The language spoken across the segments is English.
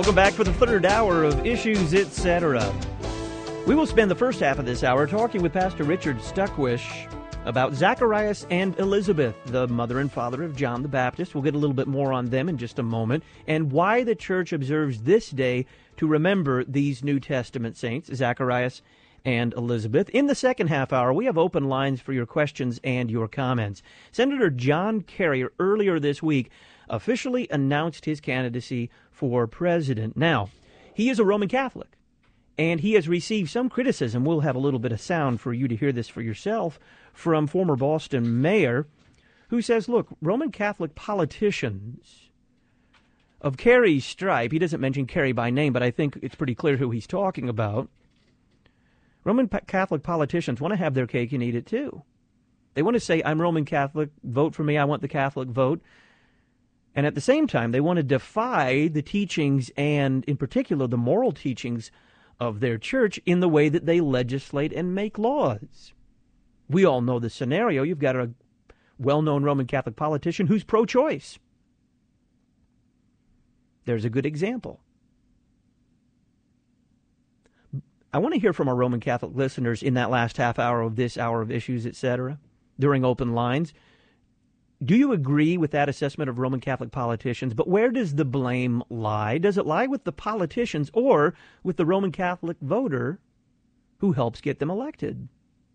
Welcome back for the third hour of Issues, Etc. We will spend the first half of this hour talking with Pastor Richard Stuckwish about Zacharias and Elizabeth, the mother and father of John the Baptist. We'll get a little bit more on them in just a moment, and why the church observes this day to remember these New Testament saints, Zacharias and Elizabeth. In the second half hour, we have open lines for your questions and your comments. Senator John Kerry earlier this week officially announced his candidacy for president. Now, he is a Roman Catholic, and he has received some criticism. We'll have a little bit of sound for you to hear this for yourself from former Boston mayor who says, look, Roman Catholic politicians of Kerry's stripe, he doesn't mention Kerry by name, but I think it's pretty clear who he's talking about. Roman Catholic politicians want to have their cake and eat it too. They want to say, I'm Roman Catholic, vote for me, I want the Catholic vote. And at the same time, they want to defy the teachings and, in particular, the moral teachings of their church in the way that they legislate and make laws. We all know the scenario. You've got a well-known Roman Catholic politician who's pro-choice. There's a good example. I want to hear from our Roman Catholic listeners in that last half hour of this hour of Issues, etc., during open lines. Do you agree with that assessment of Roman Catholic politicians? But where does the blame lie? Does it lie with the politicians or with the Roman Catholic voter who helps get them elected?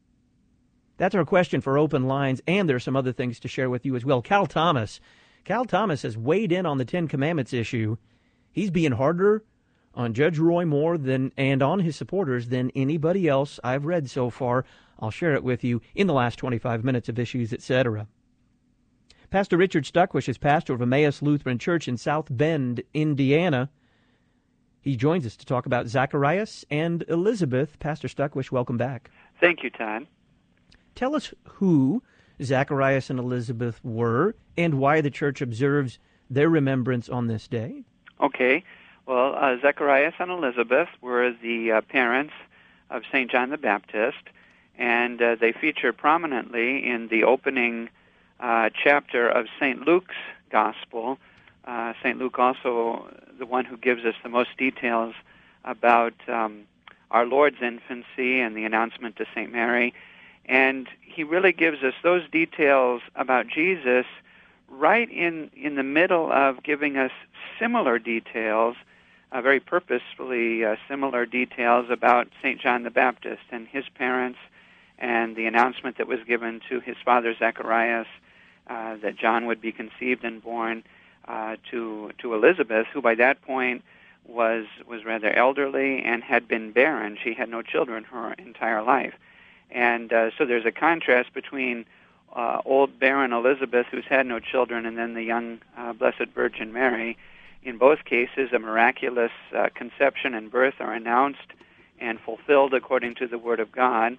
That's our question for open lines, and there's some other things to share with you as well. Cal Thomas has weighed in on the Ten Commandments issue. He's being harder on Judge Roy Moore and on his supporters than anybody else I've read so far. I'll share it with you in the last 25 minutes of Issues, etc. Pastor Richard Stuckwish is pastor of Emmaus Lutheran Church in South Bend, Indiana. He joins us to talk about Zacharias and Elizabeth. Pastor Stuckwish, welcome back. Thank you, Todd. Tell us who Zacharias and Elizabeth were and why the church observes their remembrance on this day. Okay. Well, Zacharias and Elizabeth were the parents of St. John the Baptist, and they feature prominently in the opening chapter of St. Luke's Gospel. St. Luke also the one who gives us the most details about our Lord's infancy and the announcement to St. Mary. And he really gives us those details about Jesus right in the middle of giving us similar details, very purposefully similar details about St. John the Baptist and his parents and the announcement that was given to his father Zacharias that John would be conceived and born to Elizabeth, who by that point was rather elderly and had been barren. She had no children her entire life. And so there's a contrast between old barren Elizabeth, who's had no children, and then the young Blessed Virgin Mary. In both cases, a miraculous conception and birth are announced and fulfilled according to the Word of God.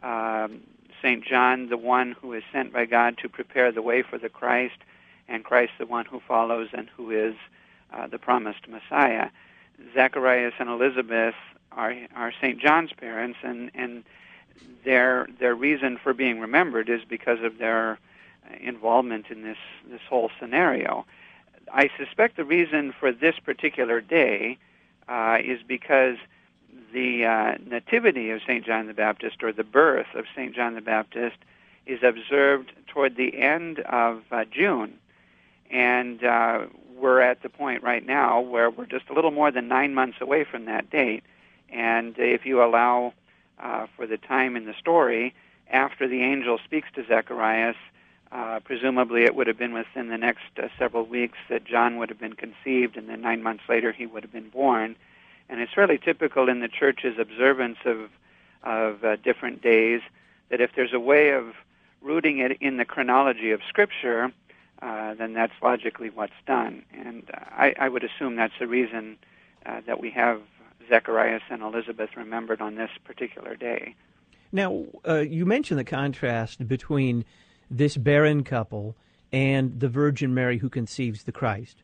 St. John, the one who is sent by God to prepare the way for the Christ, and Christ, the one who follows and who is the promised Messiah. Zacharias and Elizabeth are St. John's parents, and their reason for being remembered is because of their involvement in this whole scenario. I suspect the reason for this particular day is because the nativity of St. John the Baptist, or the birth of St. John the Baptist, is observed toward the end of June. And we're at the point right now where we're just a little more than 9 months away from that date. And if you allow for the time in the story, after the angel speaks to Zacharias, presumably it would have been within the next several weeks that John would have been conceived, and then 9 months later he would have been born. And it's fairly typical in the Church's observance of different days that if there's a way of rooting it in the chronology of Scripture, then that's logically what's done. And I would assume that's the reason that we have Zacharias and Elizabeth remembered on this particular day. Now, you mentioned the contrast between this barren couple and the Virgin Mary who conceives the Christ.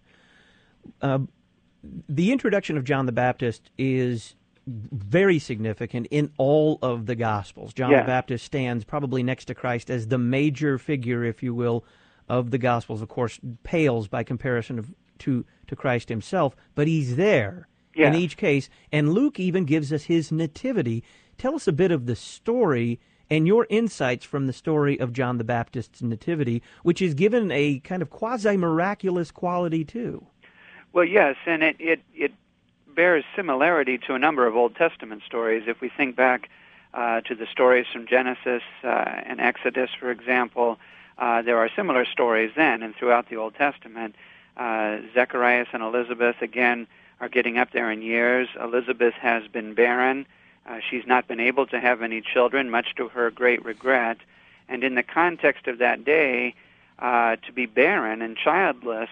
The introduction of John the Baptist is very significant in all of the Gospels. John the Baptist stands probably next to Christ as the major figure, if you will, of the Gospels. Of course, pales by comparison to Christ himself, but he's there. in each case. And Luke even gives us his nativity. Tell us a bit of the story and your insights from the story of John the Baptist's nativity, which is given a kind of quasi-miraculous quality too. Well, yes, and it bears similarity to a number of Old Testament stories. If we think back to the stories from Genesis and Exodus, for example, there are similar stories then and throughout the Old Testament. Zacharias and Elizabeth, again, are getting up there in years. Elizabeth has been barren. She's not been able to have any children, much to her great regret. And in the context of that day, to be barren and childless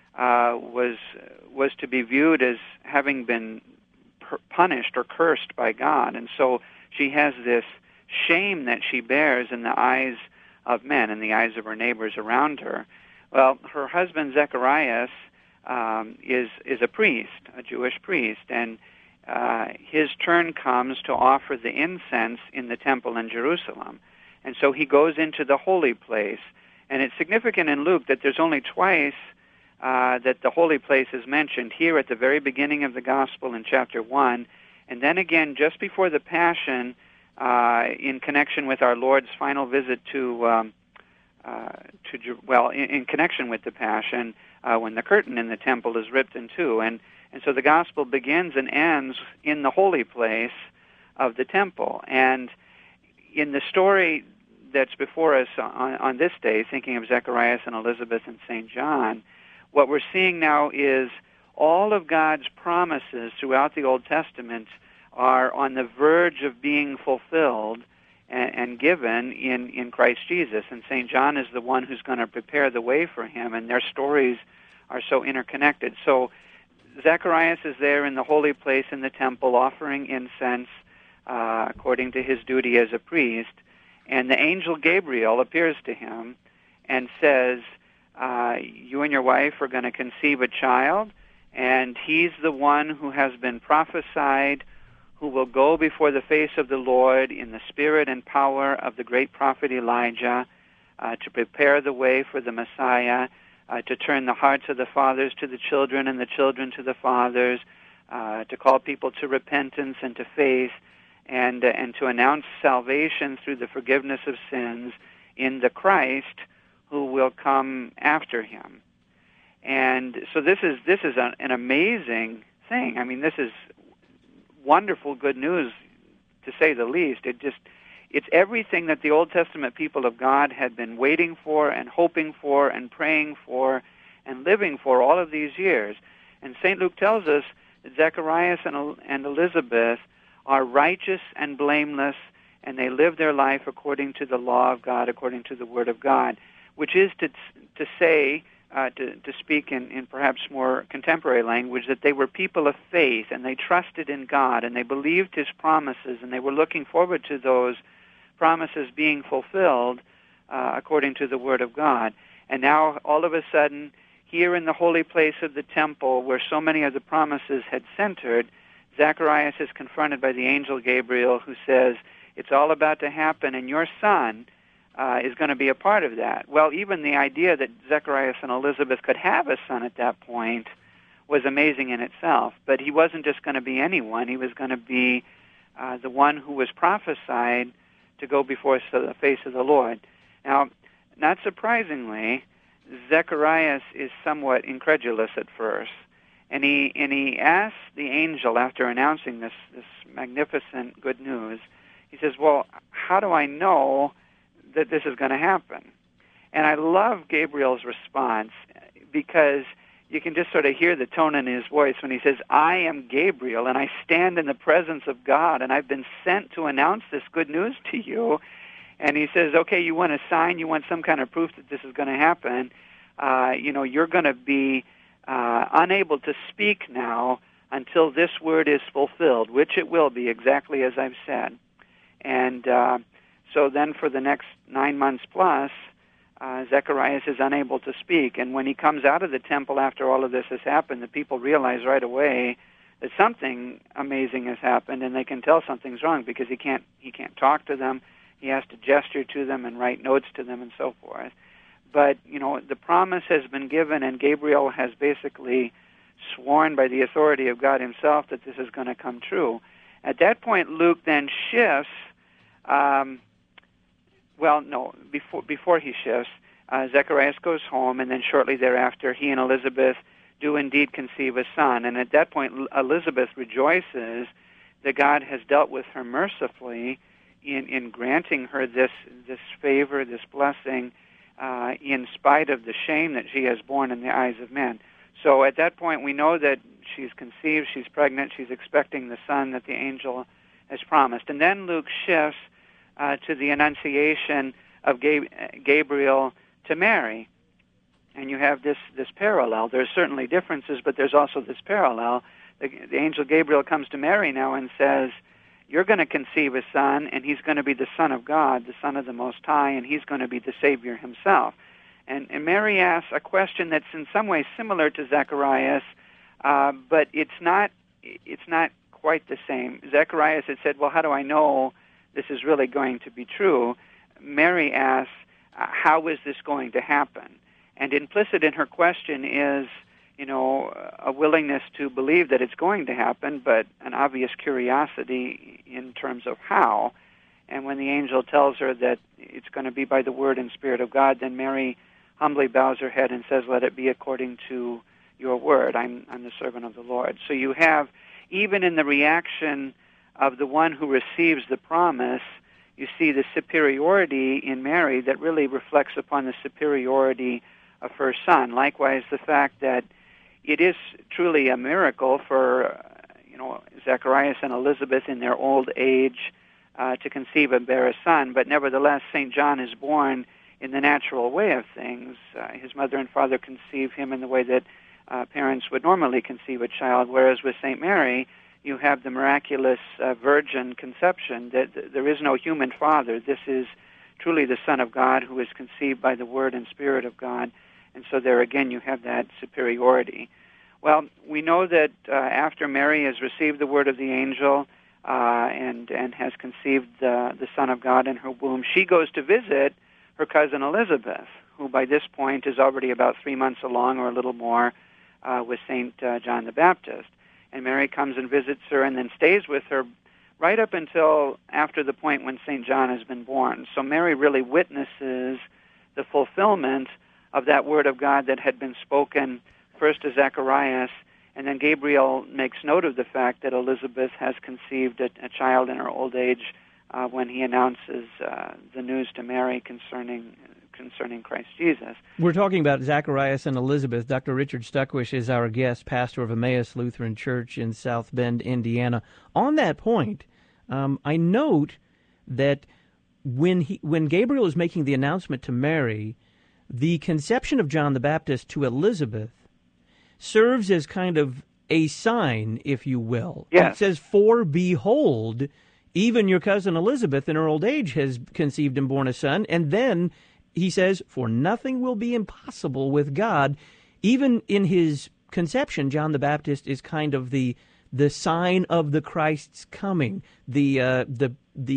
was to be viewed as having been punished or cursed by God. And so she has this shame that she bears in the eyes of men, in the eyes of her neighbors around her. Well, her husband Zacharias is a priest, a Jewish priest, and his turn comes to offer the incense in the temple in Jerusalem. And so he goes into the holy place. And it's significant in Luke that there's only twice that the holy place is mentioned, here at the very beginning of the Gospel in chapter 1, and then again just before the Passion in connection with our Lord's final visit in connection with the Passion, when the curtain in the temple is ripped in two. And so the Gospel begins and ends in the holy place of the temple. And in the story that's before us on this day, thinking of Zacharias and Elizabeth and St. John, what we're seeing now is all of God's promises throughout the Old Testament are on the verge of being fulfilled and given in Christ Jesus. And St. John is the one who's going to prepare the way for him, and their stories are so interconnected. So Zacharias is there in the holy place in the temple offering incense according to his duty as a priest, and the angel Gabriel appears to him and says, you and your wife are going to conceive a child, and he's the one who has been prophesied, who will go before the face of the Lord in the spirit and power of the great prophet Elijah to prepare the way for the Messiah, to turn the hearts of the fathers to the children and the children to the fathers, to call people to repentance and to faith, and to announce salvation through the forgiveness of sins in the Christ who will come after him. And so this is an amazing thing. I mean, this is wonderful good news, to say the least. It's everything that the Old Testament people of God had been waiting for and hoping for and praying for and living for all of these years. And St. Luke tells us that Zacharias and Elizabeth are righteous and blameless, and they live their life according to the law of God, according to the Word of God, which is to say, to speak in perhaps more contemporary language, that they were people of faith, and they trusted in God, and they believed His promises, and they were looking forward to those promises being fulfilled according to the Word of God. And now, all of a sudden, here in the holy place of the temple, where so many of the promises had centered, Zacharias is confronted by the angel Gabriel, who says, it's all about to happen, and your son is going to be a part of that. Well, even the idea that Zacharias and Elizabeth could have a son at that point was amazing in itself. But he wasn't just going to be anyone. He was going to be the one who was prophesied to go before the face of the Lord. Now, not surprisingly, Zacharias is somewhat incredulous at first. And he asks the angel, after announcing this magnificent good news, he says, well, how do I know that this is going to happen? And I love Gabriel's response, because you can just sort of hear the tone in his voice when he says, I am Gabriel, and I stand in the presence of God, and I've been sent to announce this good news to you. And he says, okay, you want a sign, you want some kind of proof that this is going to happen. You're going to be unable to speak now until this word is fulfilled, which it will be, exactly as I've said. And so then for the next 9 months plus, Zacharias is unable to speak. And when he comes out of the temple after all of this has happened, the people realize right away that something amazing has happened, and they can tell something's wrong, because he can't talk to them. He has to gesture to them and write notes to them and so forth. But, the promise has been given, and Gabriel has basically sworn by the authority of God himself that this is going to come true. At that point, Luke then shifts. Before he shifts, Zacharias goes home, and then shortly thereafter, he and Elizabeth do indeed conceive a son. And at that point, Elizabeth rejoices that God has dealt with her mercifully in granting her this favor, this blessing, in spite of the shame that she has borne in the eyes of men. So at that point, we know that she's conceived, she's pregnant, she's expecting the son that the angel has promised. And then Luke shifts to the annunciation of Gabriel to Mary. And you have this parallel. There's certainly differences, but there's also this parallel. The angel Gabriel comes to Mary now and says, you're going to conceive a son, and he's going to be the Son of God, the Son of the Most High, and he's going to be the Savior himself. And Mary asks a question that's in some ways similar to Zacharias, but it's not quite the same. Zacharias had said, well, how do I know this is really going to be true? Mary asks, how is this going to happen? And implicit in her question is, a willingness to believe that it's going to happen, but an obvious curiosity in terms of how. And when the angel tells her that it's going to be by the word and spirit of God, then Mary humbly bows her head and says, let it be according to your word. I'm the servant of the Lord. So you have, even in the reaction of the one who receives the promise, you see the superiority in Mary that really reflects upon the superiority of her son. Likewise, the fact that it is truly a miracle for, Zacharias and Elizabeth in their old age to conceive and bear a son, but nevertheless, St. John is born in the natural way of things. His mother and father conceive him in the way that parents would normally conceive a child, whereas with St. Mary, you have the miraculous virgin conception, that there is no human father. This is truly the Son of God who is conceived by the Word and Spirit of God. And so there again you have that superiority. Well, we know that after Mary has received the word of the angel and has conceived the Son of God in her womb, she goes to visit her cousin Elizabeth, who by this point is already about 3 months along or a little more with St. John the Baptist. And Mary comes and visits her and then stays with her right up until after the point when St. John has been born. So Mary really witnesses the fulfillment of that word of God that had been spoken first to Zacharias, and then Gabriel makes note of the fact that Elizabeth has conceived a child in her old age when he announces the news to Mary concerning Christ Jesus. We're talking about Zacharias and Elizabeth. Dr. Richard Stuckwish is our guest, pastor of Emmaus Lutheran Church in South Bend, Indiana. On that point, I note that when Gabriel is making the announcement to Mary, the conception of John the Baptist to Elizabeth serves as kind of a sign, if you will. Yes. It says, for behold, even your cousin Elizabeth in her old age has conceived and borne a son. And then he says, for nothing will be impossible with God. Even in his conception, John the Baptist is kind of the sign of the Christ's coming, the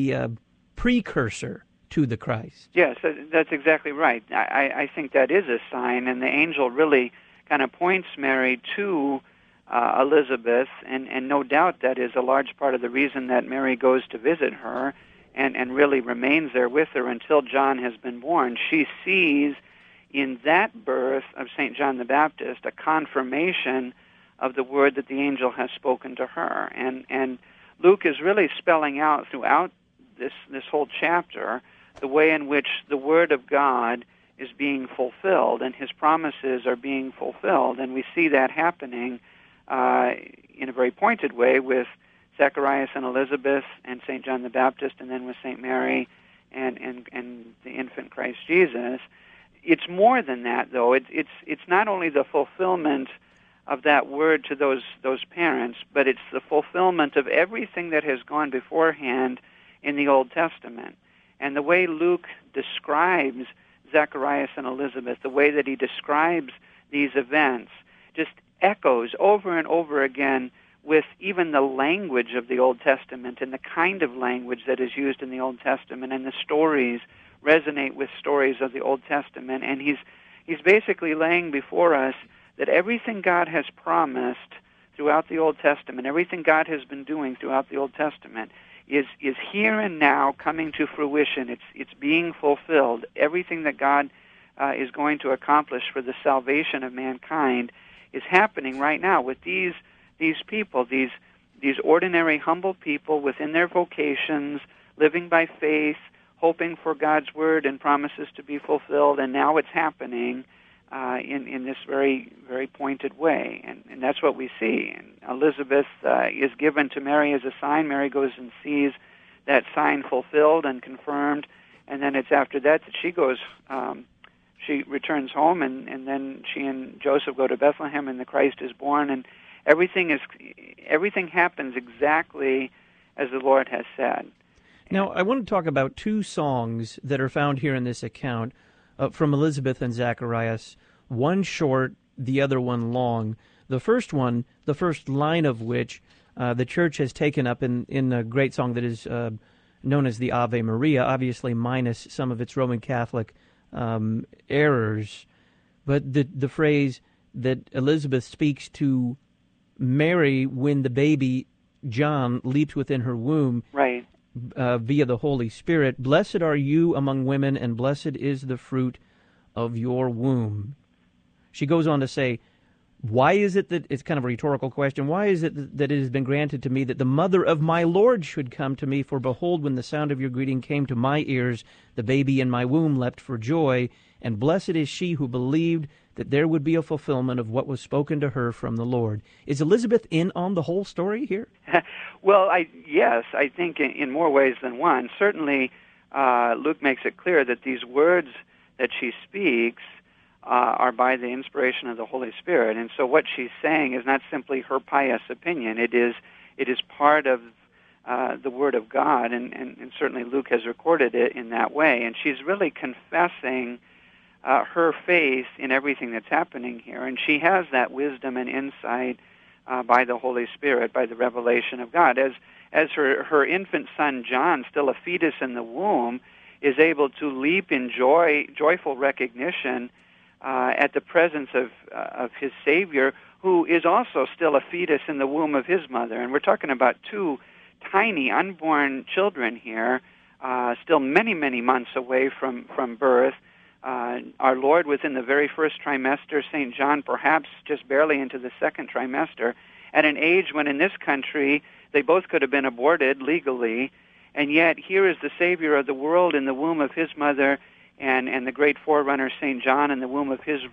precursor to the Christ. Yes, that's exactly right. I think that is a sign, and the angel really kind of points Mary to Elizabeth, and no doubt that is a large part of the reason that Mary goes to visit her and really remains there with her until John has been born. She sees in that birth of St. John the Baptist a confirmation of the word that the angel has spoken to her. And Luke is really spelling out throughout this whole chapter the way in which the Word of God is being fulfilled and His promises are being fulfilled. And we see that happening in a very pointed way with Zacharias and Elizabeth and St. John the Baptist, and then with St. Mary and the infant Christ Jesus. It's more than that, though. It's not only the fulfillment of that word to those parents, but it's the fulfillment of everything that has gone beforehand in the Old Testament. And the way Luke describes Zacharias and Elizabeth, the way that he describes these events, just echoes over and over again with even the language of the Old Testament and the kind of language that is used in the Old Testament, and the stories resonate with stories of the Old Testament. And he's basically laying before us that everything God has promised throughout the Old Testament, everything God has been doing throughout the Old Testament, is here and now coming to fruition. It's being fulfilled. Everything that God is going to accomplish for the salvation of mankind is happening right now with these people, these ordinary, humble people within their vocations, living by faith, hoping for God's word and promises to be fulfilled, and now it's happening in this very, very pointed way. And that's what we see. And Elizabeth is given to Mary as a sign. Mary goes and sees that sign fulfilled and confirmed, and then it's after that she goes, she returns home, and then she and Joseph go to Bethlehem, and the Christ is born, and everything happens exactly as the Lord has said. Now, I want to talk about two songs that are found here in this account from Elizabeth and Zacharias, one short, the other one long. The first one, the first line of which the church has taken up in a great song that is known as the Ave Maria, obviously minus some of its Roman Catholic errors. But the phrase that Elizabeth speaks to Mary when the baby John leaps within her womb, right, via the Holy Spirit, "Blessed are you among women, and blessed is the fruit of your womb." She goes on to say, why is it that, it's kind of a rhetorical question, why is it that it has been granted to me that the mother of my Lord should come to me? For behold, when the sound of your greeting came to my ears, the baby in my womb leapt for joy, and blessed is she who believed that there would be a fulfillment of what was spoken to her from the Lord. Is Elizabeth in on the whole story here? Well, yes, I think in more ways than one. Certainly, Luke makes it clear that these words that she speaks are by the inspiration of the Holy Spirit. And so what she's saying is not simply her pious opinion. It is part of the Word of God, and certainly Luke has recorded it in that way. And she's really confessing her faith in everything that's happening here. And she has that wisdom and insight by the Holy Spirit, by the revelation of God. As her infant son John, still a fetus in the womb, is able to leap in joyful recognition at the presence of his Savior, who is also still a fetus in the womb of his mother. And we're talking about two tiny unborn children here, still many, many months away from birth. Our Lord was in the very first trimester, St. John perhaps just barely into the second trimester, at an age when in this country they both could have been aborted legally, and yet here is the Savior of the world in the womb of his mother, and the great forerunner St. John in the womb of his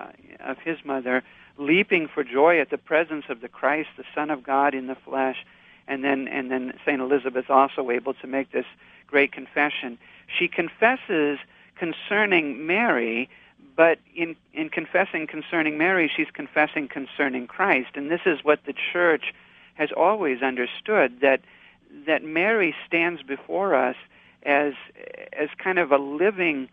mother, leaping for joy at the presence of the Christ, the Son of God in the flesh, and then St. Elizabeth also able to make this great confession. She confesses concerning Mary, but in confessing concerning Mary, she's confessing concerning Christ. And this is what the Church has always understood, that Mary stands before us as kind of a living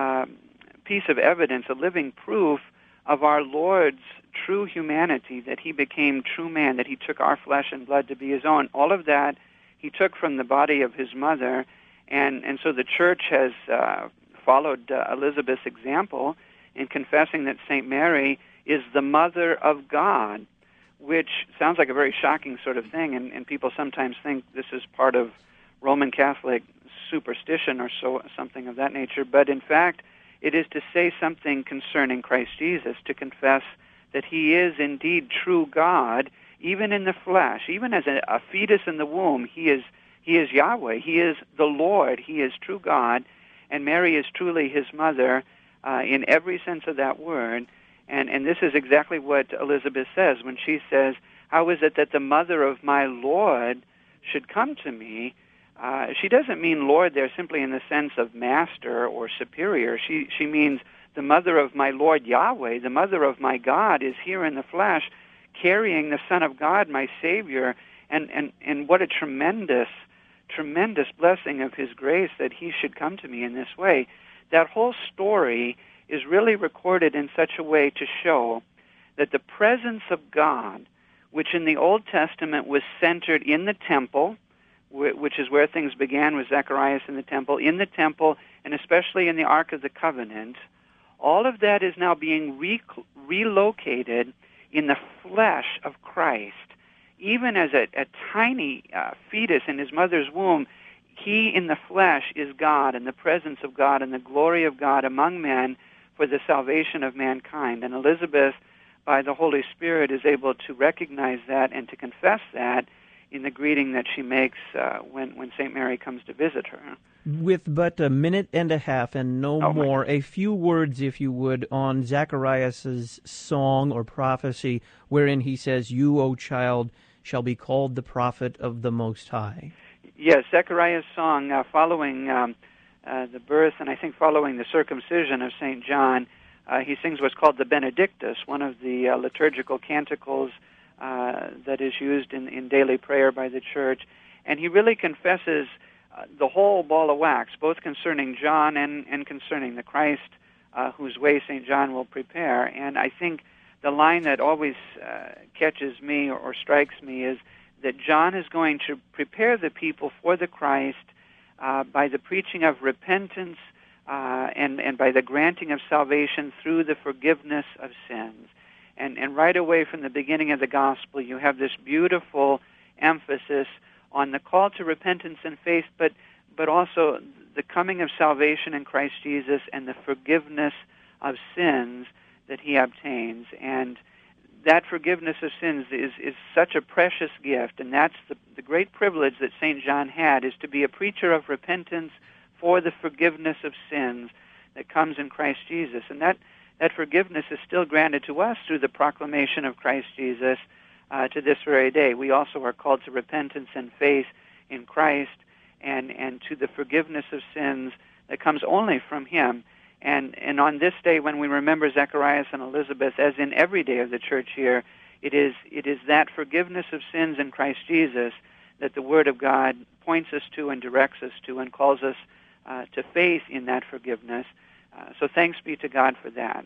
piece of evidence, a living proof of our Lord's true humanity, that he became true man, that he took our flesh and blood to be his own. All of that he took from the body of his mother, and so the Church has followed Elizabeth's example in confessing that St. Mary is the mother of God, which sounds like a very shocking sort of thing, and people sometimes think this is part of Roman Catholic superstition or something of that nature, but in fact it is to say something concerning Christ Jesus, to confess that he is indeed true God, even in the flesh, even as a fetus in the womb. He is Yahweh, he is the Lord, he is true God, and Mary is truly his mother in every sense of that word. And this is exactly what Elizabeth says when she says, "How is it that the mother of my Lord should come to me?" She doesn't mean Lord there simply in the sense of master or superior. She means the mother of my Lord Yahweh, the mother of my God, is here in the flesh, carrying the Son of God, my Savior, and what a tremendous blessing of his grace that he should come to me in this way. That whole story is really recorded in such a way to show that the presence of God, which in the Old Testament was centered in the temple, which is where things began with Zacharias in the temple, and especially in the Ark of the Covenant, all of that is now being relocated in the flesh of Christ. Even as a tiny fetus in his mother's womb, he in the flesh is God, and the presence of God, and the glory of God among men for the salvation of mankind. And Elizabeth, by the Holy Spirit, is able to recognize that and to confess that in the greeting that she makes when St. Mary comes to visit her. With but a minute and a half and no more, a few words, if you would, on Zacharias' song or prophecy wherein he says, "You, O child, shall be called the prophet of the Most High." Yes, Zechariah's song following the birth and I think following the circumcision of St. John, he sings what's called the Benedictus, one of the liturgical canticles that is used in daily prayer by the Church. And he really confesses the whole ball of wax, both concerning John and concerning the Christ whose way St. John will prepare. And I think the line that always catches me or strikes me is that John is going to prepare the people for the Christ by the preaching of repentance and by the granting of salvation through the forgiveness of sins. And right away from the beginning of the gospel, you have this beautiful emphasis on the call to repentance and faith, but also the coming of salvation in Christ Jesus and the forgiveness of sins that he obtains. And that forgiveness of sins is such a precious gift, and that's the great privilege that St. John had, is to be a preacher of repentance for the forgiveness of sins that comes in Christ Jesus. And that forgiveness is still granted to us through the proclamation of Christ Jesus to this very day. We also are called to repentance and faith in Christ and to the forgiveness of sins that comes only from him. And on this day, when we remember Zacharias and Elizabeth, as in every day of the Church year, it is that forgiveness of sins in Christ Jesus that the Word of God points us to and directs us to and calls us to faith in that forgiveness. So thanks be to God for that.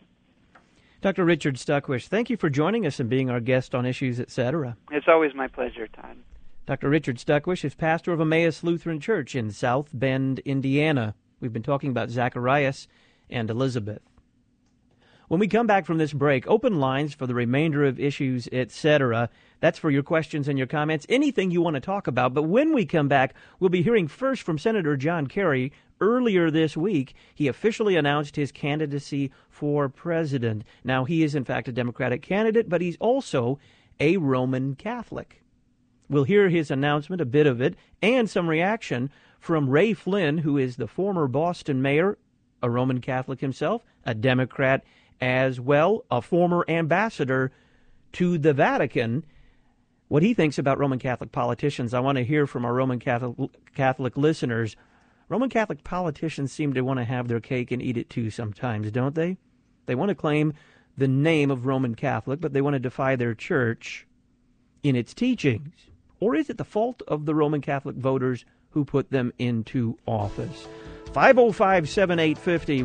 Dr. Richard Stuckwish, thank you for joining us and being our guest on Issues, Etc. It's always my pleasure, Todd. Dr. Richard Stuckwish is pastor of Emmaus Lutheran Church in South Bend, Indiana. We've been talking about Zacharias and Elizabeth. When we come back from this break, open lines for the remainder of Issues, Etc. That's for your questions and your comments, anything you want to talk about. But when we come back, we'll be hearing first from Senator John Kerry. Earlier this week, he officially announced his candidacy for president. Now, he is, in fact, a Democratic candidate, but he's also a Roman Catholic. We'll hear his announcement, a bit of it, and some reaction from Ray Flynn, who is the former Boston mayor, a Roman Catholic himself, a Democrat as well, a former ambassador to the Vatican, what he thinks about Roman Catholic politicians. I want to hear from our Roman Catholic listeners. Roman Catholic politicians seem to want to have their cake and eat it too sometimes, don't they? They want to claim the name of Roman Catholic, but they want to defy their church in its teachings. Or is it the fault of the Roman Catholic voters who put them into office? 505-7850,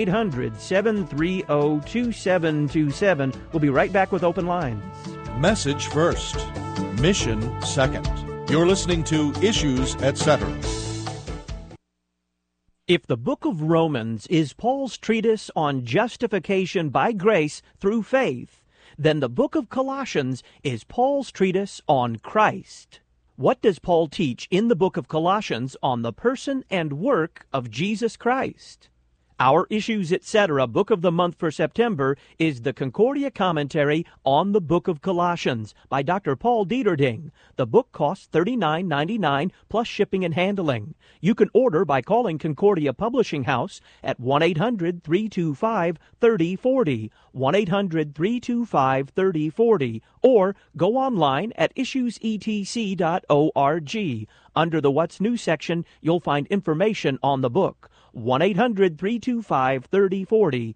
1-800-730-2727. We'll be right back with Open Lines. Message first, mission second. You're listening to Issues, Etc. If the book of Romans is Paul's treatise on justification by grace through faith, then the book of Colossians is Paul's treatise on Christ. What does Paul teach in the book of Colossians on the person and work of Jesus Christ? Our Issues, Etc. Book of the Month for September is the Concordia Commentary on the Book of Colossians by Dr. Paul Dieterding. The book costs $39.99 plus shipping and handling. You can order by calling Concordia Publishing House at 1-800-325-3040, 1-800-325-3040, or go online at issuesetc.org. Under the What's New section, you'll find information on the book. 1-800-325-3040,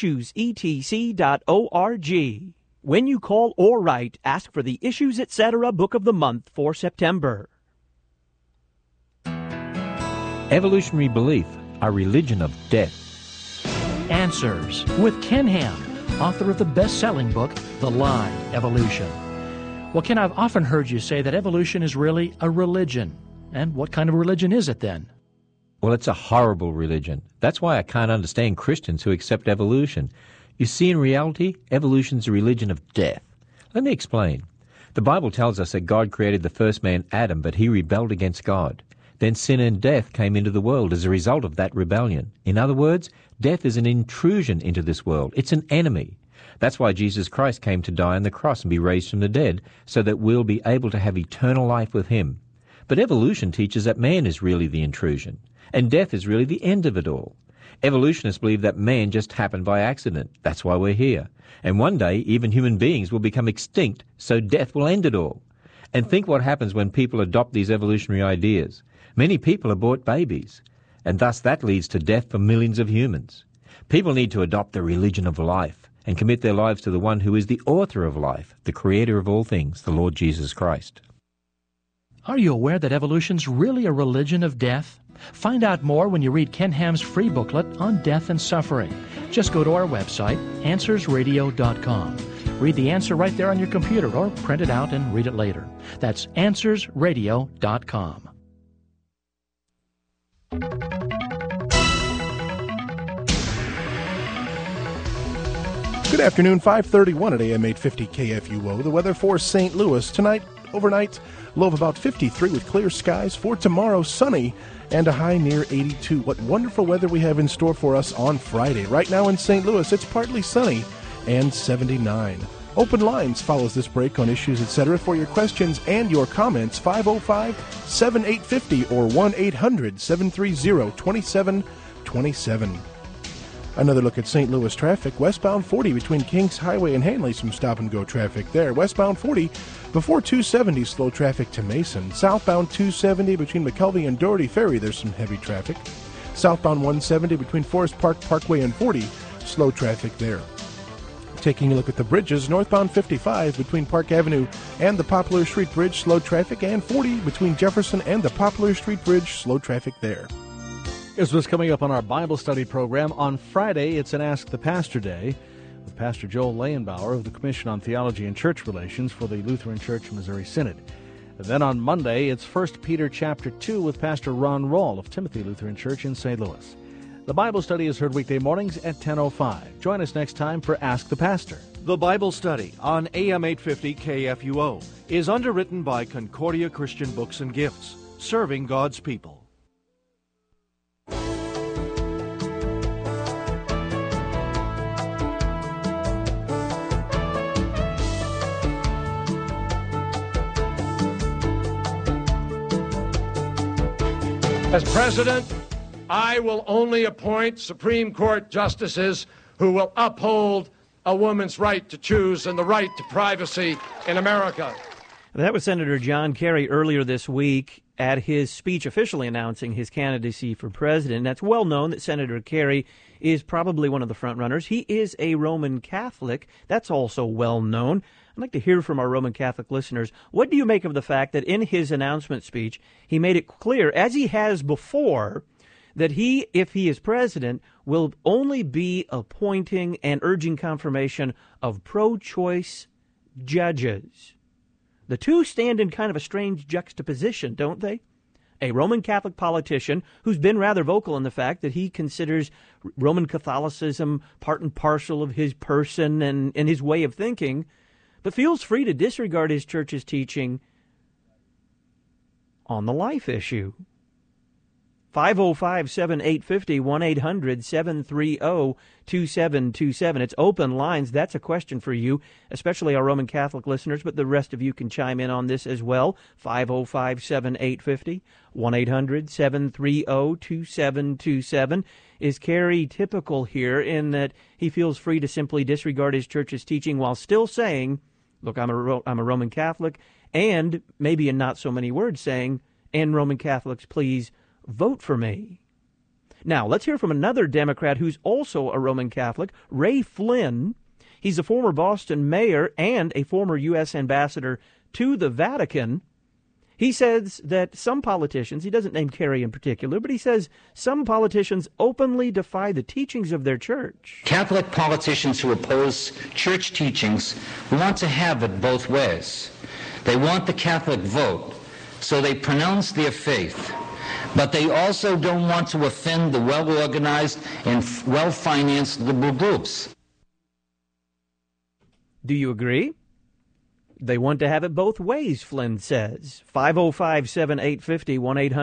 issuesetc.org. When you call or write, ask for the Issues, Etc. Book of the Month for September. Evolutionary Belief, a Religion of Death. Answers with Ken Ham, author of the best-selling book, The Lie, Evolution. Well, Ken, I've often heard you say that evolution is really a religion. And what kind of religion is it then? Well, it's a horrible religion. That's why I can't understand Christians who accept evolution. You see, in reality, evolution's a religion of death. Let me explain. The Bible tells us that God created the first man, Adam, but he rebelled against God. Then sin and death came into the world as a result of that rebellion. In other words, death is an intrusion into this world. It's an enemy. That's why Jesus Christ came to die on the cross and be raised from the dead, so that we'll be able to have eternal life with him. But evolution teaches that man is really the intrusion, and death is really the end of it all. Evolutionists believe that man just happened by accident. That's why we're here. And one day, even human beings will become extinct, so death will end it all. And think what happens when people adopt these evolutionary ideas. Many people abort babies, and thus that leads to death for millions of humans. People need to adopt the religion of life and commit their lives to the one who is the author of life, the creator of all things, the Lord Jesus Christ. Are you aware that evolution's really a religion of death? Find out more when you read Ken Ham's free booklet on death and suffering. Just go to our website, AnswersRadio.com. Read the answer right there on your computer or print it out and read it later. That's AnswersRadio.com. Good afternoon, 5:31 at AM 850 KFUO. The weather for St. Louis tonight, overnight, low of about 53 with clear skies. For tomorrow, sunny and a high near 82. What wonderful weather we have in store for us on Friday. Right now in St. Louis, it's partly sunny and 79. Open lines follows this break on Issues, Etc. for your questions and your comments. 505-7850 or 1-800-730-2727. Another look at St. Louis traffic. Westbound 40 between Kings Highway and Hanley, some stop-and-go traffic there. Westbound 40 before 270, slow traffic to Mason. Southbound 270 between McKelvey and Doherty Ferry, there's some heavy traffic. Southbound 170 between Forest Park Parkway and 40, slow traffic there. Taking a look at the bridges, northbound 55 between Park Avenue and the Poplar Street Bridge, slow traffic, and 40 between Jefferson and the Poplar Street Bridge, slow traffic there. Here's what's coming up on our Bible study program. On Friday, it's an Ask the Pastor Day with Pastor Joel Leyenbauer of the Commission on Theology and Church Relations for the Lutheran Church Missouri Synod. And then on Monday, it's 1 Peter chapter 2 with Pastor Ron Rawl of Timothy Lutheran Church in St. Louis. The Bible study is heard weekday mornings at 10:05. Join us next time for Ask the Pastor. The Bible study on AM 850 KFUO is underwritten by Concordia Christian Books and Gifts, serving God's people. As president, I will only appoint Supreme Court justices who will uphold a woman's right to choose and the right to privacy in America. That was Senator John Kerry earlier this week at his speech officially announcing his candidacy for president. That's well known that Senator Kerry is probably one of the front runners. He is a Roman Catholic. That's also well known. I'd like to hear from our Roman Catholic listeners. What do you make of the fact that in his announcement speech, he made it clear, as he has before, that he, if he is president, will only be appointing and urging confirmation of pro-choice judges? The two stand in kind of a strange juxtaposition, don't they? A Roman Catholic politician who's been rather vocal in the fact that he considers Roman Catholicism part and parcel of his person and his way of thinking, but feels free to disregard his church's teaching on the life issue. 505-7850, 1-800-730-2727. It's open lines. That's a question for you, especially our Roman Catholic listeners, but the rest of you can chime in on this as well. 505-7850, 1-800-730-2727. Is Kerry typical here in that he feels free to simply disregard his church's teaching while still saying, look, I'm a Roman Catholic, and maybe in not so many words saying, and Roman Catholics, please vote for me? Now, let's hear from another Democrat who's also a Roman Catholic, Ray Flynn. He's a former Boston mayor and a former U.S. ambassador to the Vatican. He says that some politicians, he doesn't name Kerry in particular, but he says some politicians openly defy the teachings of their church. Catholic politicians who oppose church teachings want to have it both ways. They want the Catholic vote, so they pronounce their faith, but they also don't want to offend the well-organized and well-financed liberal groups. Do you agree? They want to have it both ways, Flynn says. 505-7850,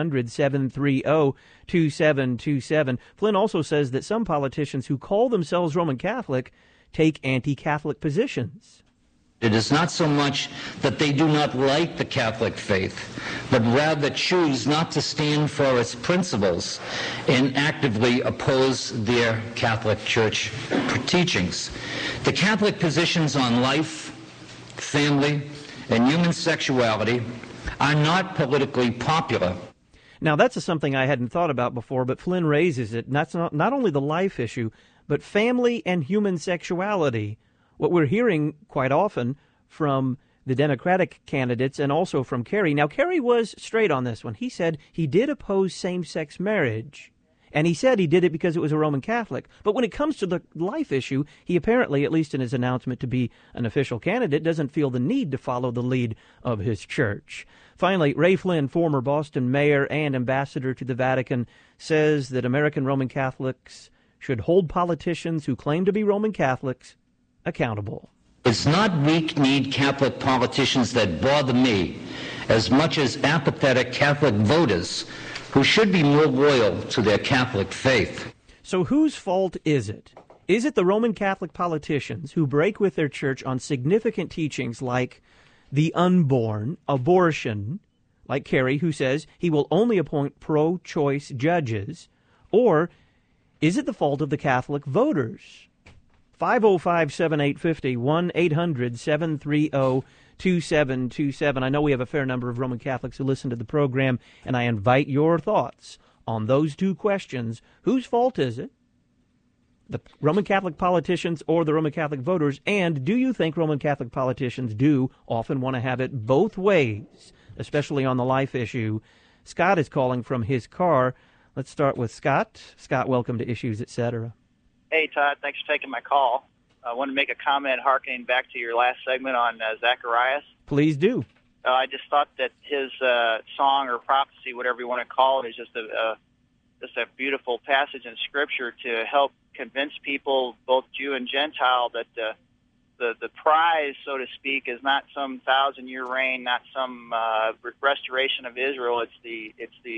1-800-730-2727. Flynn also says that some politicians who call themselves Roman Catholic take anti-Catholic positions. It is not so much that they do not like the Catholic faith, but rather choose not to stand for its principles and actively oppose their Catholic Church teachings. The Catholic positions on life, family, and human sexuality are not politically popular. Now, that's something I hadn't thought about before, but Flynn raises it. And that's not only the life issue, but family and human sexuality. What we're hearing quite often from the Democratic candidates and also from Kerry. Now, Kerry was straight on this one. He said he did oppose same-sex marriage. And he said he did it because it was a Roman Catholic. But when it comes to the life issue, he apparently, at least in his announcement to be an official candidate, doesn't feel the need to follow the lead of his church. Finally, Ray Flynn, former Boston mayor and ambassador to the Vatican, says that American Roman Catholics should hold politicians who claim to be Roman Catholics accountable. It's not weak-kneed Catholic politicians that bother me as much as apathetic Catholic voters who should be more loyal to their Catholic faith. So whose fault is it? Is it the Roman Catholic politicians who break with their church on significant teachings like the unborn, abortion, like Kerry, who says he will only appoint pro-choice judges? Or is it the fault of the Catholic voters? 505-7850, 1-800-730-2727. I know we have a fair number of Roman Catholics who listen to the program, and I invite your thoughts on those two questions. Whose fault is it? The Roman Catholic politicians or the Roman Catholic voters? And do you think Roman Catholic politicians do often want to have it both ways, especially on the life issue? Scott is calling from his car. Let's start with Scott. Scott, welcome to Issues, Etc. Hey, Todd. Thanks for taking my call. I want to make a comment harkening back to your last segment on Zacharias. Please do. I just thought that his song or prophecy, whatever you want to call it, is just a beautiful passage in Scripture to help convince people, both Jew and Gentile, that the prize, so to speak, is not some 1,000-year reign, not some restoration of Israel. It's the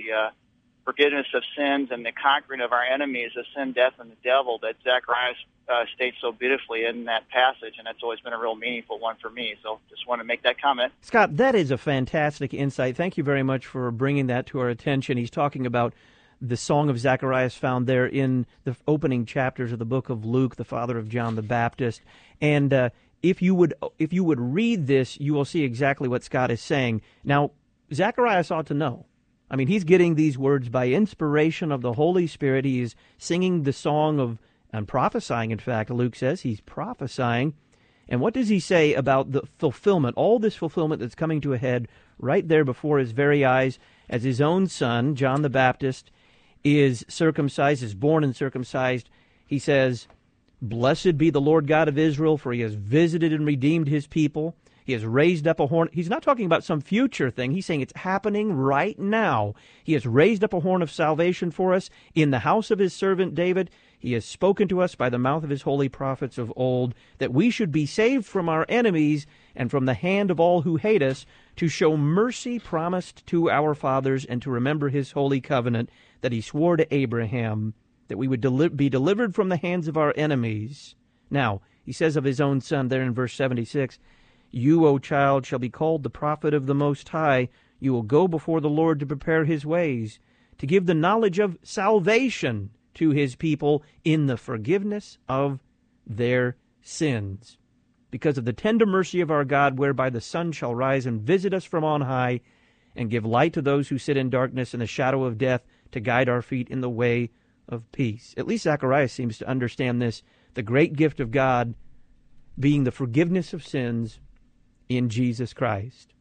forgiveness of sins and the conquering of our enemies of sin, death, and the devil that Zacharias states so beautifully in that passage, and that's always been a real meaningful one for me. So just want to make that comment. Scott, that is a fantastic insight. Thank you very much for bringing that to our attention. He's talking about the Song of Zacharias found there in the opening chapters of the book of Luke, the father of John the Baptist. And if you would read this, you will see exactly what Scott is saying. Now, Zacharias ought to know. I mean, he's getting these words by inspiration of the Holy Spirit. He is singing the song of, and prophesying, in fact, Luke says. He's prophesying. And what does he say about the fulfillment, all this fulfillment that's coming to a head right there before his very eyes as his own son, John the Baptist, is circumcised, is born and circumcised? He says, "Blessed be the Lord God of Israel, for he has visited and redeemed his people. He has raised up a horn." He's not talking about some future thing. He's saying it's happening right now. He has raised up a horn of salvation for us in the house of his servant David. He has spoken to us by the mouth of his holy prophets of old, that we should be saved from our enemies and from the hand of all who hate us, to show mercy promised to our fathers, and to remember his holy covenant that he swore to Abraham, that we would be delivered from the hands of our enemies. Now, he says of his own son there in verse 76, "You, O child, shall be called the prophet of the Most High. You will go before the Lord to prepare his ways, to give the knowledge of salvation to his people in the forgiveness of their sins. Because of the tender mercy of our God, whereby the sun shall rise and visit us from on high, and give light to those who sit in darkness and the shadow of death, to guide our feet in the way of peace." At least Zacharias seems to understand this, the great gift of God being the forgiveness of sins in Jesus Christ.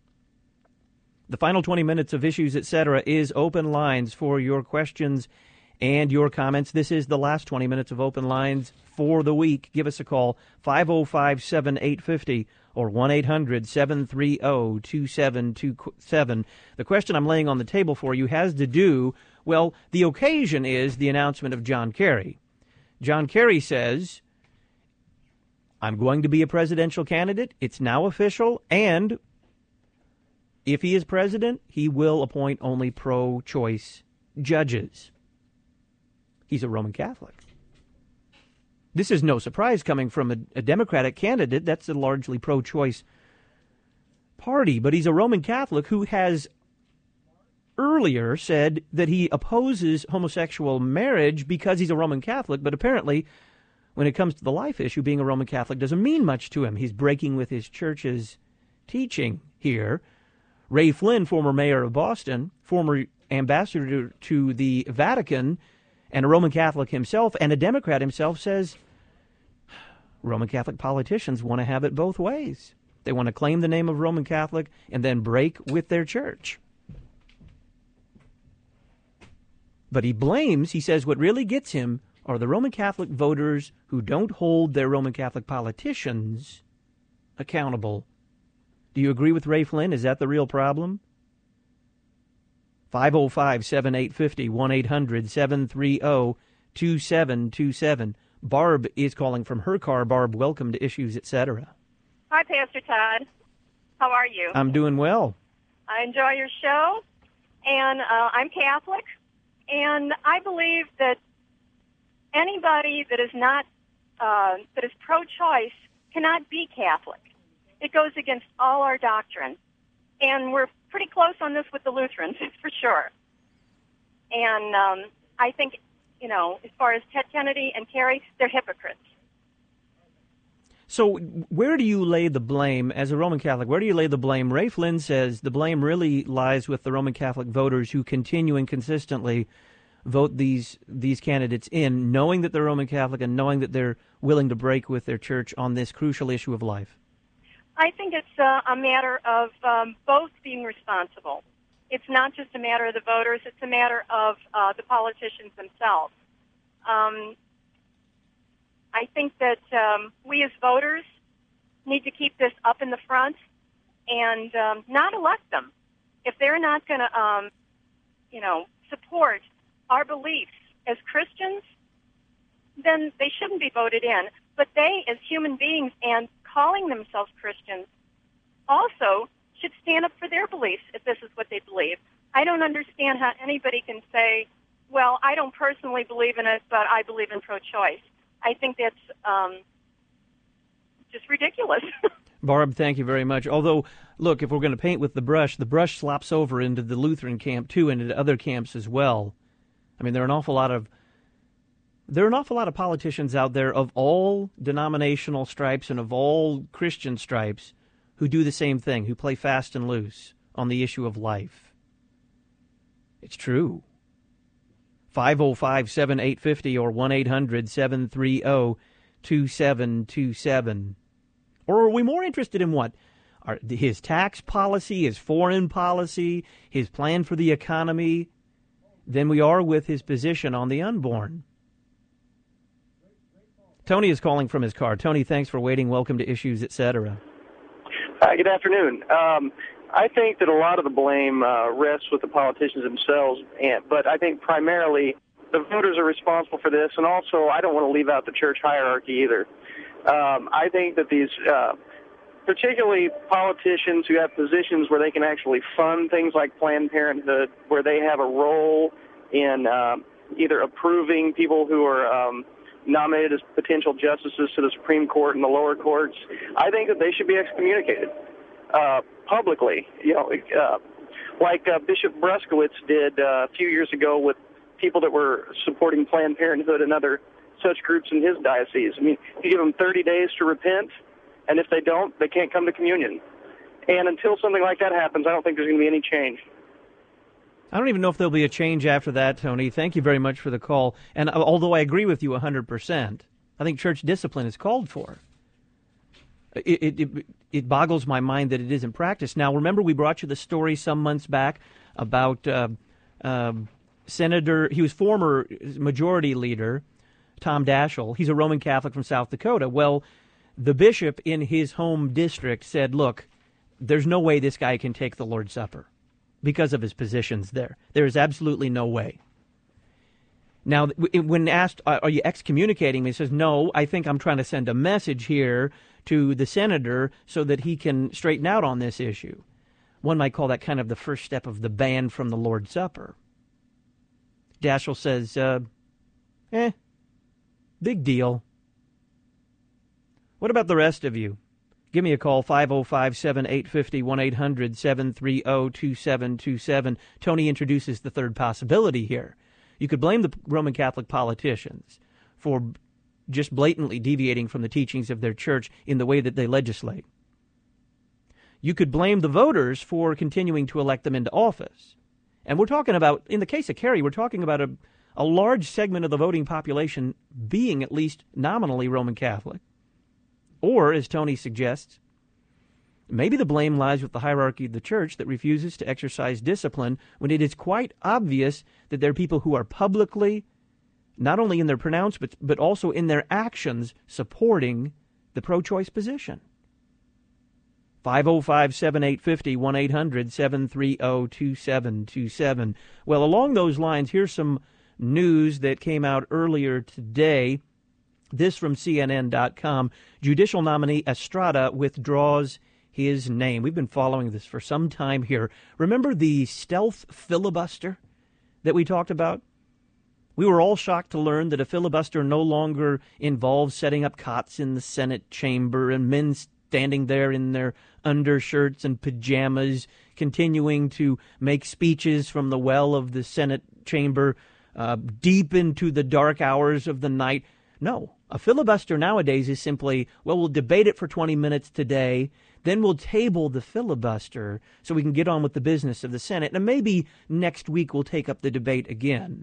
The final 20 minutes of Issues, Etc. is open lines for your questions and your comments. This is the last 20 minutes of open lines for the week. Give us a call, 505-7850, or 1-800-730-2727. The question I'm laying on the table for you has to do, well, the occasion is the announcement of John Kerry. John Kerry says, I'm going to be a presidential candidate. It's now official, and if he is president, he will appoint only pro-choice judges. He's a Roman Catholic. This is no surprise coming from a Democratic candidate. That's a largely pro-choice party. But he's a Roman Catholic who has earlier said that he opposes homosexual marriage because he's a Roman Catholic. But apparently, when it comes to the life issue, being a Roman Catholic doesn't mean much to him. He's breaking with his church's teaching here. Ray Flynn, former mayor of Boston, former ambassador to the Vatican, and a Roman Catholic himself, and a Democrat himself, says Roman Catholic politicians want to have it both ways. They want to claim the name of Roman Catholic and then break with their church. But he says what really gets him are the Roman Catholic voters who don't hold their Roman Catholic politicians accountable. Do you agree with Ray Flynn? Is that the real problem? 505-7850, 1-800-730-2727. Barb is calling from her car. Barb, welcome to Issues, Etc. Hi, Pastor Todd. How are you? I'm doing well. I enjoy your show, and I'm Catholic, and I believe that anybody that is not that is pro-choice cannot be Catholic. It goes against all our doctrine, and we're pretty close on this with the Lutherans, for sure. And I think, as far as Ted Kennedy and Kerry, they're hypocrites. So where do you lay the blame, as a Roman Catholic, where do you lay the blame? Ray Flynn says the blame really lies with the Roman Catholic voters who continue and consistently vote these candidates in, knowing that they're Roman Catholic and knowing that they're willing to break with their church on this crucial issue of life. I think it's a matter of both being responsible. It's not just a matter of the voters. It's a matter of the politicians themselves. I think that we as voters need to keep this up in the front and not elect them. If they're not going to, support our beliefs as Christians, then they shouldn't be voted in. But they, as human beings and calling themselves Christians, also should stand up for their beliefs if this is what they believe. I don't understand how anybody can say, well, I don't personally believe in it, but I believe in pro-choice. I think that's just ridiculous. Barb, thank you very much. Although, look, if we're going to paint with the brush slops over into the Lutheran camp, too, and into other camps as well. I mean, there are an awful lot of politicians out there of all denominational stripes and of all Christian stripes who do the same thing, who play fast and loose on the issue of life. It's true. 505-7850 or 1-800-730-2727. Or are we more interested in what? His tax policy, his foreign policy, his plan for the economy, than we are with his position on the unborn? Tony is calling from his car. Tony, thanks for waiting. Welcome to Issues, Etc. Hi, good afternoon. I think that a lot of the blame rests with the politicians themselves, but I think primarily the voters are responsible for this, and also I don't want to leave out the church hierarchy either. I think that these, particularly politicians who have positions where they can actually fund things like Planned Parenthood, where they have a role in either approving people who are nominated as potential justices to the Supreme Court and the lower courts, I think that they should be excommunicated publicly. Like Bishop Bruskowitz did a few years ago with people that were supporting Planned Parenthood and other such groups in his diocese. I mean, you give them 30 days to repent, and if they don't, they can't come to communion. And until something like that happens, I don't think there's going to be any change. I don't even know if there'll be a change after that, Tony. Thank you very much for the call. And although I agree with you 100%, I think church discipline is called for. It boggles my mind that it isn't practiced. Now, remember we brought you the story some months back about Senator, he was former Majority Leader, Tom Daschle. He's a Roman Catholic from South Dakota. Well, the bishop in his home district said, look, there's no way this guy can take the Lord's Supper because of his positions there. There is absolutely no way. Now, when asked, are you excommunicating me? He says, no, I think I'm trying to send a message here to the senator so that he can straighten out on this issue. One might call that kind of the first step of the ban from the Lord's Supper. Daschle says, big deal. What about the rest of you? Give me a call, 505-7850, 1-800-730-2727. Tony introduces the third possibility here. You could blame the Roman Catholic politicians for just blatantly deviating from the teachings of their church in the way that they legislate. You could blame the voters for continuing to elect them into office. And we're talking about, in the case of Kerry, we're talking about a large segment of the voting population being at least nominally Roman Catholic. Or, as Tony suggests, maybe the blame lies with the hierarchy of the church that refuses to exercise discipline when it is quite obvious that there are people who are publicly, not only in their pronouncements, but also in their actions, supporting the pro-choice position. 505-7850, 1-800-730-2727. Well, along those lines, here's some news that came out earlier today. This from CNN.com. Judicial nominee Estrada withdraws his name. We've been following this for some time here. Remember the stealth filibuster that we talked about? We were all shocked to learn that a filibuster no longer involves setting up cots in the Senate chamber and men standing there in their undershirts and pajamas, continuing to make speeches from the well of the Senate chamber deep into the dark hours of the night. No, a filibuster nowadays is simply, well, we'll debate it for 20 minutes today, then we'll table the filibuster so we can get on with the business of the Senate, and maybe next week we'll take up the debate again.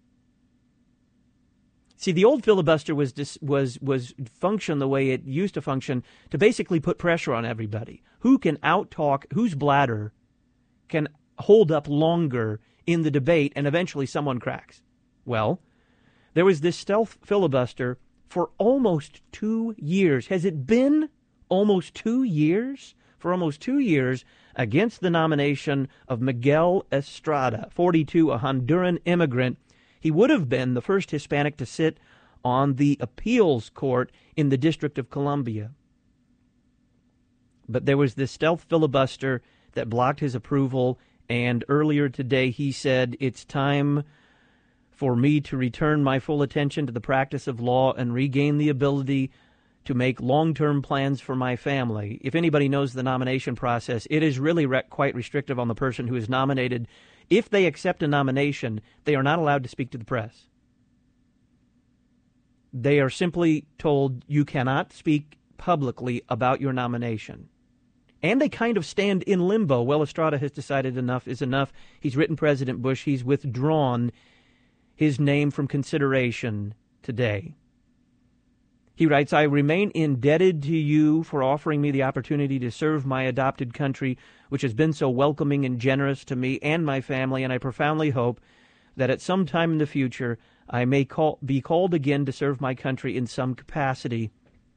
See, the old filibuster was function the way it used to function to basically put pressure on everybody. Who can out-talk, whose bladder can hold up longer in the debate, and eventually someone cracks. Well, there was this stealth filibuster for almost 2 years. Has it been almost 2 years? For almost 2 years, against the nomination of Miguel Estrada, 42, a Honduran immigrant. He would have been the first Hispanic to sit on the appeals court in the District of Columbia. But there was this stealth filibuster that blocked his approval, and earlier today he said, it's time for me to return my full attention to the practice of law and regain the ability to make long-term plans for my family. If anybody knows the nomination process, it is really quite restrictive on the person who is nominated. If they accept a nomination, they are not allowed to speak to the press. They are simply told you cannot speak publicly about your nomination. And they kind of stand in limbo. Well, Estrada has decided enough is enough. He's written President Bush. He's withdrawn his name from consideration today. He writes, I remain indebted to you for offering me the opportunity to serve my adopted country, which has been so welcoming and generous to me and my family, and I profoundly hope that at some time in the future I may be called again to serve my country in some capacity.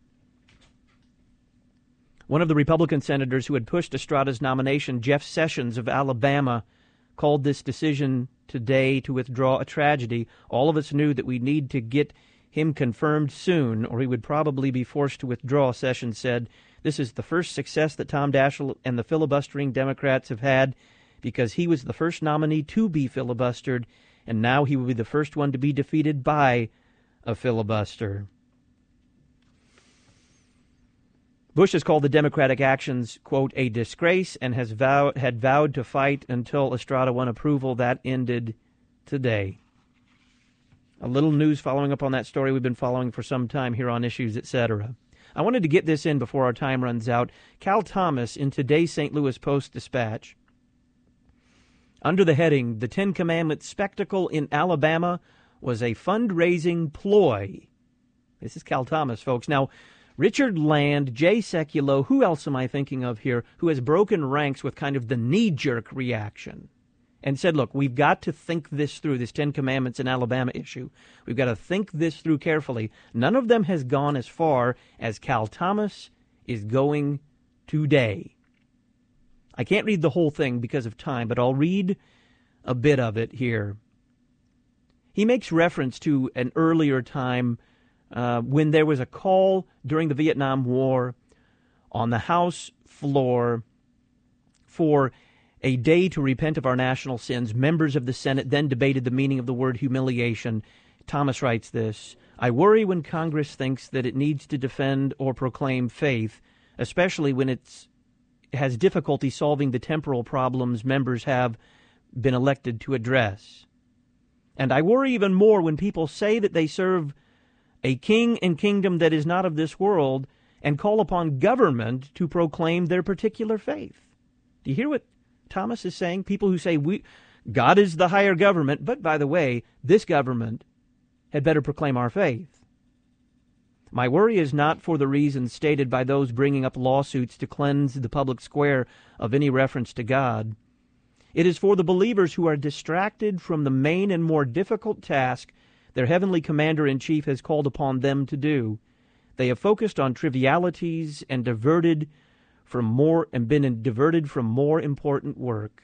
One of the Republican senators who had pushed Estrada's nomination, Jeff Sessions of Alabama, called this decision today to withdraw a tragedy. All of us knew that we need to get him confirmed soon, or he would probably be forced to withdraw, Sessions said. This is the first success that Tom Daschle and the filibustering Democrats have had, because he was the first nominee to be filibustered, and now he will be the first one to be defeated by a filibuster. Bush has called the Democratic actions, quote, a disgrace, and had vowed to fight until Estrada won approval. That ended today. A little news following up on that story we've been following for some time here on Issues, Etc. I wanted to get this in before our time runs out. Cal Thomas in today's St. Louis Post-Dispatch, under the heading, The Ten Commandments Spectacle in Alabama was a fundraising ploy. This is Cal Thomas, folks. Now, Richard Land, Jay Sekulow, who else am I thinking of here, who has broken ranks with kind of the knee-jerk reaction? and said, look, we've got to think this through, this Ten Commandments in Alabama issue. We've got to think this through carefully. None of them has gone as far as Cal Thomas is going today. I can't read the whole thing because of time, but I'll read a bit of it here. He makes reference to an earlier time when there was a call during the Vietnam War on the House floor for a day to repent of our national sins. Members of the Senate then debated the meaning of the word humiliation. Thomas writes this, I worry when Congress thinks that it needs to defend or proclaim faith, especially when it has difficulty solving the temporal problems members have been elected to address. And I worry even more when people say that they serve a king and kingdom that is not of this world and call upon government to proclaim their particular faith. Do you hear what Thomas is saying? People who say God is the higher government, but by the way, this government had better proclaim our faith. My worry is not for the reasons stated by those bringing up lawsuits to cleanse the public square of any reference to God. It is for the believers who are distracted from the main and more difficult task their heavenly commander-in-chief has called upon them to do. They have focused on trivialities and been diverted from more important work.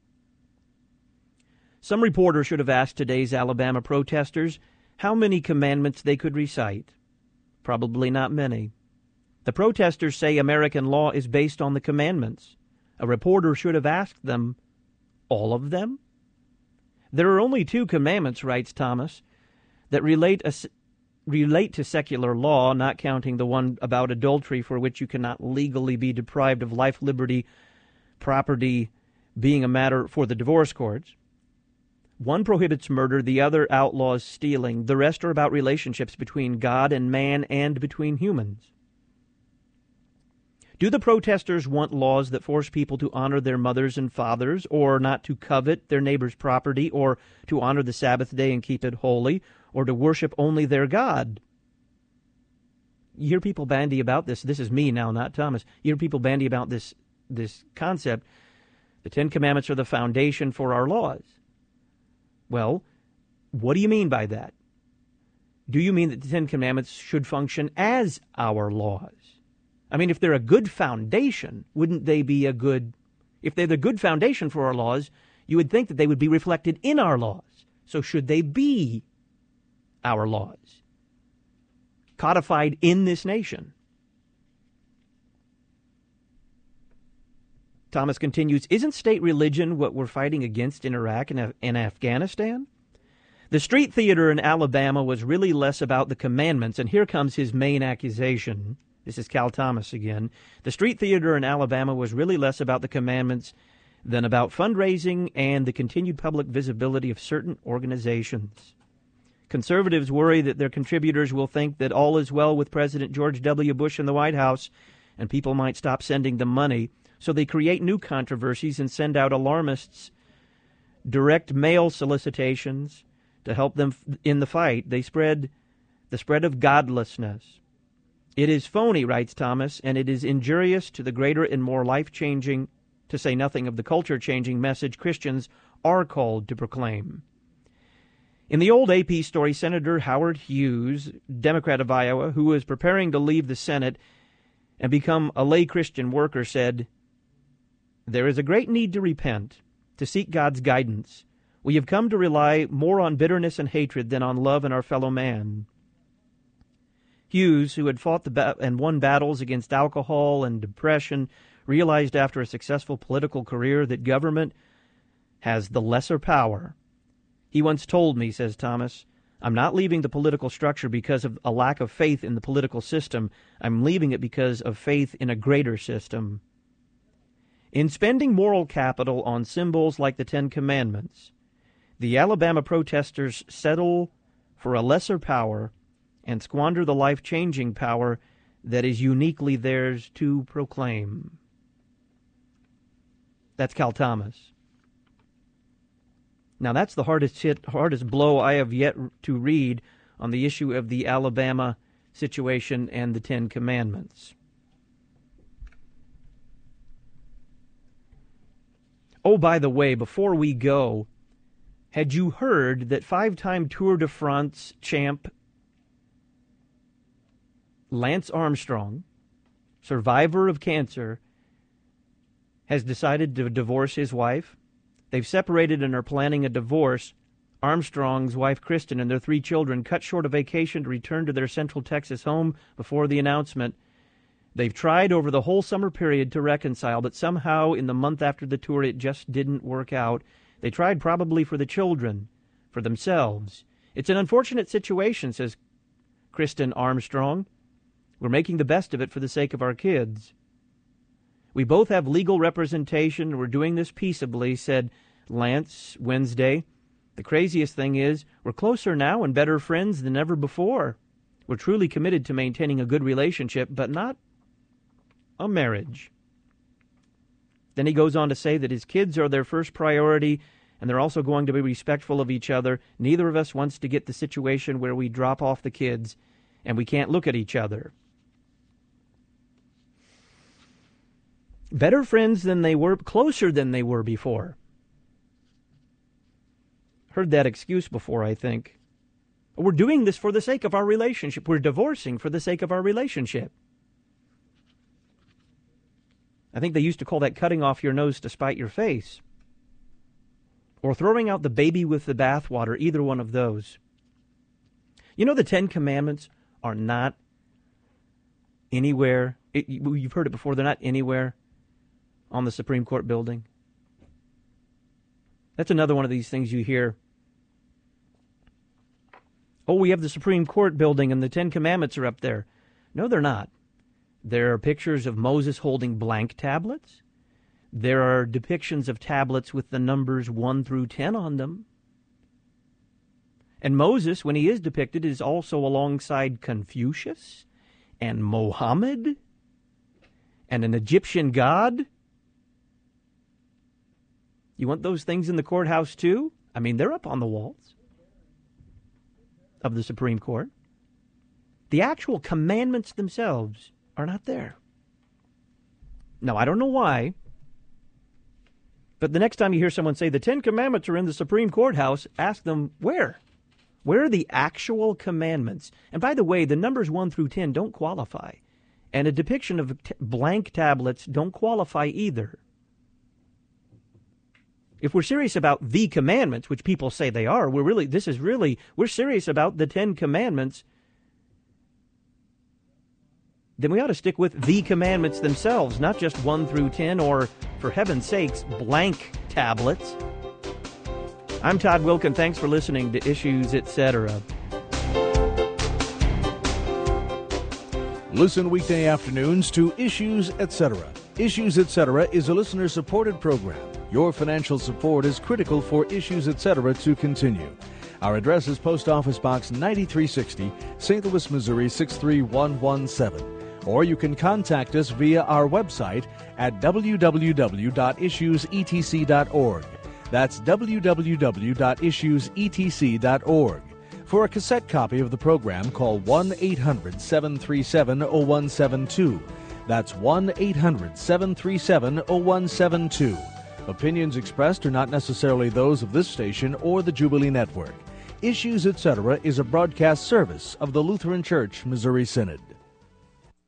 Some reporter should have asked today's Alabama protesters how many commandments they could recite. Probably not many. The protesters say American law is based on the commandments. A reporter should have asked them, all of them? There are only 2 commandments, writes Thomas, that relate to secular law, not counting the one about adultery, for which you cannot legally be deprived of life, liberty, property being a matter for the divorce courts. One prohibits murder, the other outlaws stealing. The rest are about relationships between God and man and between humans. Do the protesters want laws that force people to honor their mothers and fathers, or not to covet their neighbor's property, or to honor the Sabbath day and keep it holy, or to worship only their God? You hear people bandy about this. This is me now, not Thomas. You hear people bandy about this concept. The 10 Commandments are the foundation for our laws. Well, what do you mean by that? Do you mean that the 10 Commandments should function as our laws? I mean, if they're a good foundation, wouldn't they be if they're the good foundation for our laws, you would think that they would be reflected in our laws. So should they be our laws, codified in this nation? Thomas continues, isn't state religion what we're fighting against in Iraq and Afghanistan? The street theater in Alabama was really less about the commandments, and here comes his main accusation. This is Cal Thomas again. The street theater in Alabama was really less about the commandments than about fundraising and the continued public visibility of certain organizations. Conservatives worry that their contributors will think that all is well with President George W. Bush in the White House, and people might stop sending them money. So they create new controversies and send out alarmists direct mail solicitations to help them in the fight. They spread the spread of godlessness. It is phony, writes Thomas, and it is injurious to the greater and more life-changing, to say nothing of the culture-changing message Christians are called to proclaim. In the old AP story, Senator Howard Hughes, Democrat of Iowa, who was preparing to leave the Senate and become a lay Christian worker, said, there is a great need to repent, to seek God's guidance. We have come to rely more on bitterness and hatred than on love in our fellow man. Hughes, who had fought and won battles against alcohol and depression, realized after a successful political career that government has the lesser power. He once told me, says Thomas, I'm not leaving the political structure because of a lack of faith in the political system. I'm leaving it because of faith in a greater system. In spending moral capital on symbols like the 10 Commandments, the Alabama protesters settle for a lesser power and squander the life-changing power that is uniquely theirs to proclaim. That's Cal Thomas. Now that's the hardest blow I have yet to read on the issue of the Alabama situation and the 10 Commandments. Oh, by the way, before we go, had you heard that 5-time Tour de France champ Lance Armstrong, survivor of cancer, has decided to divorce his wife? They've separated and are planning a divorce. Armstrong's wife, Kristen, and their 3 children cut short a vacation to return to their Central Texas home before the announcement. They've tried over the whole summer period to reconcile, but somehow in the month after the tour it just didn't work out. They tried probably for the children, for themselves. It's an unfortunate situation, says Kristen Armstrong. We're making the best of it for the sake of our kids. We both have legal representation. We're doing this peaceably, said Lance Wednesday. The craziest thing is, we're closer now and better friends than ever before. We're truly committed to maintaining a good relationship, but not a marriage. Then he goes on to say that his kids are their first priority, and they're also going to be respectful of each other. Neither of us wants to get the situation where we drop off the kids and we can't look at each other. Better friends than they were, closer than they were before. Heard that excuse before, I think. We're doing this for the sake of our relationship. We're divorcing for the sake of our relationship. I think they used to call that cutting off your nose to spite your face. Or throwing out the baby with the bathwater, either one of those. You know, the 10 Commandments are not anywhere. You've heard it before. They're not anywhere on the Supreme Court building. That's another one of these things you hear. Oh, we have the Supreme Court building and the 10 Commandments are up there. No, they're not. There are pictures of Moses holding blank tablets. There are depictions of tablets with the numbers 1 through 10 on them. And Moses, when he is depicted, is also alongside Confucius and Mohammed and an Egyptian god. You want those things in the courthouse too? I mean, they're up on the walls of the Supreme Court. The actual commandments themselves are not there. Now, I don't know why, but the next time you hear someone say the 10 Commandments are in the Supreme Courthouse, ask them where. Where are the actual commandments? And by the way, the numbers 1 through 10 don't qualify. And a depiction of blank tablets don't qualify either. If we're serious about the commandments, which people say they are, we're serious about the 10 Commandments, then we ought to stick with the commandments themselves, not just 1 through 10 or, for heaven's sakes, blank tablets. I'm Todd Wilken. Thanks for listening to Issues, Etc. Listen weekday afternoons to Issues, Etc. Issues, Etc. is a listener-supported program. Your financial support is critical for Issues, Etc. to continue. Our address is Post Office Box 9360, St. Louis, Missouri 63117. Or you can contact us via our website at www.issuesetc.org. That's www.issuesetc.org. For a cassette copy of the program, call 1-800-737-0172. That's 1-800-737-0172. Opinions expressed are not necessarily those of this station or the Jubilee Network. Issues, Etc. is a broadcast service of the Lutheran Church Missouri Synod.